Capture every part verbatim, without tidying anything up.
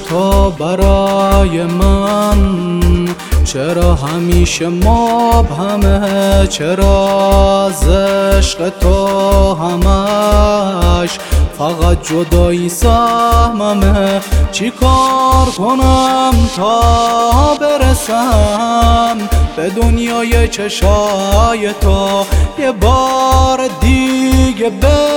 تو برای من؟ چرا همیشه مبهمه؟ چرا از عشق تو همش فقط جدایی سهممه؟ چی کار کنم تا برسم به دنیای چشای تو؟ یه بار دیگه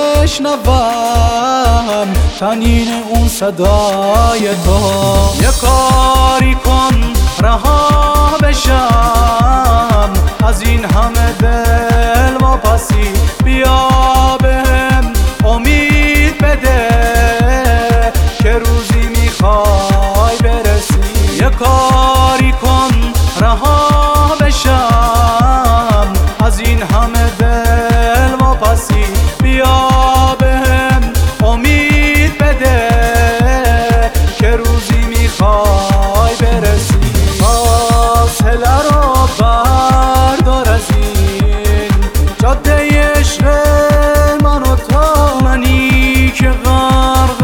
بشنوم تنین اون صدای تو. یه کاری کن رها بشم از این همه دل واپسی، بیا بهم امید بده که روزی میخوای برسی. یه کاری کن رها بشم از این همه دل واپسی، بیا بهم امید بده که روزی میخوای برسی. فاصله رو بردار از این جاده عشق من و تو، منی که غرق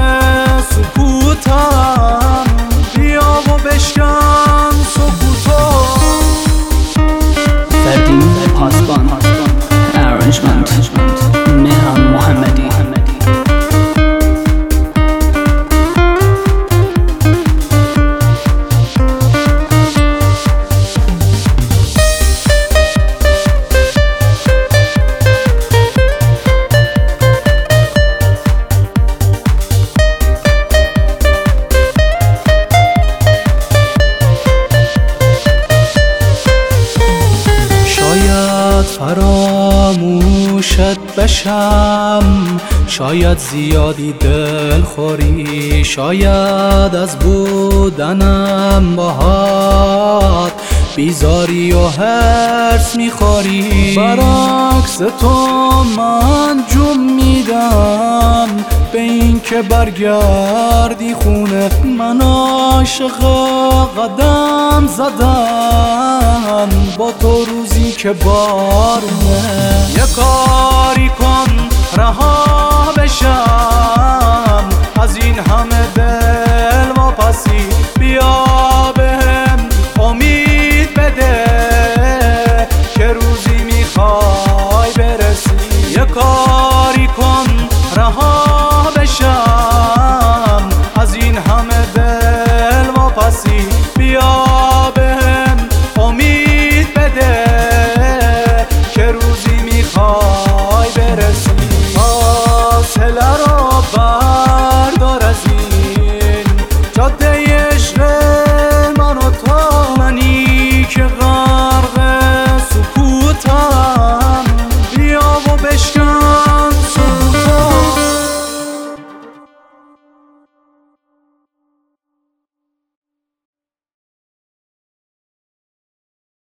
سکوتم، بیا و بشکن سکوتو. فردین پاسبان ارنجمنت مهران محمدی. فراموشت بشم، شاید زیادی دل خوری، شاید از بودنم باهات بیزاری و حرص میخوری. برعکس تو من جون میدم به این که برگردی خونه. من عاشق قدم زدم با تو روزی که بارونه. یه کاری کن رها